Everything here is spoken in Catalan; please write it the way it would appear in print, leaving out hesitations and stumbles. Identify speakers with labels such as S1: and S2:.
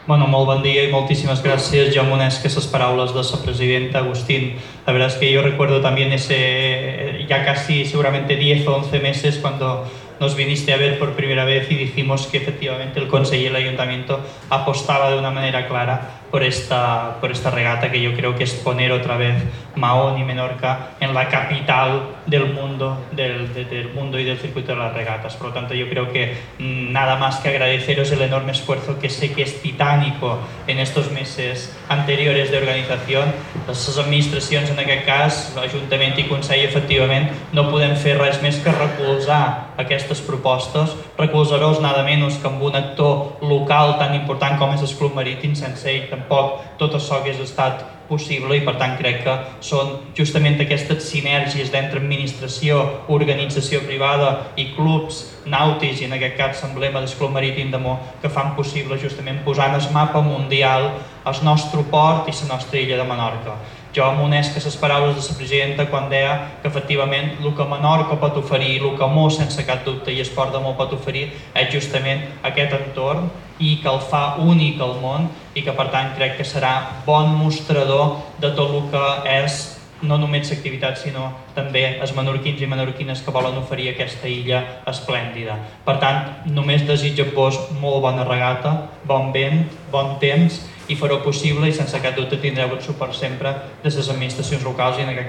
S1: Molt bon dia y moltíssimes gràcies. Jo m'unesc a les paraules de la presidenta Agustín. La verdad es que yo recuerdo también ya casi seguramente 10 o 11 meses cuando nos viniste a ver por primera vez y dijimos que efectivamente el Consejo y el Ayuntamiento apostaba de una manera clara por esta regata, que yo creo que es poner otra vez Mahón y Menorca en la capital del mundo y del circuito de las regatas. Por lo tanto, yo creo que nada más que agradeceros el enorme esfuerzo que sé que es titánico en estos meses anteriores de organización. Les administracions, en aquest cas, l'Ajuntament i Consell, efectivament, no podem fer res més que recolzar aquestes propostes, recolzar-los nada menys que amb un actor local tan important com és el Club Marítim. Sense ell tampoc tot això hagués estat possible i per tant crec que són justament aquestes sinergies d'entre administració, organització privada i clubs nàutics, i en aquest cas l'emblema del Club Marítim de Mo, que fan possible justament posar en el mapa mundial el nostre port i la nostra illa de Menorca. Jo m'unesc a les paraules de la presidenta quan deia que efectivament el que Menorca pot oferir, el que Mo sense cap dubte i el port de Mo pot oferir és justament aquest entorn i que el fa únic al món i que per tant crec que serà bon mostrador de tot el que és no només l'activitat sinó també els menorquins i menorquines que volen oferir aquesta illa esplèndida. Per tant, només desitjo-vos molt bona regata, bon vent, bon temps i fareu possible i sense cap dubte tindreu el suport sempre de les administracions locals i en aquest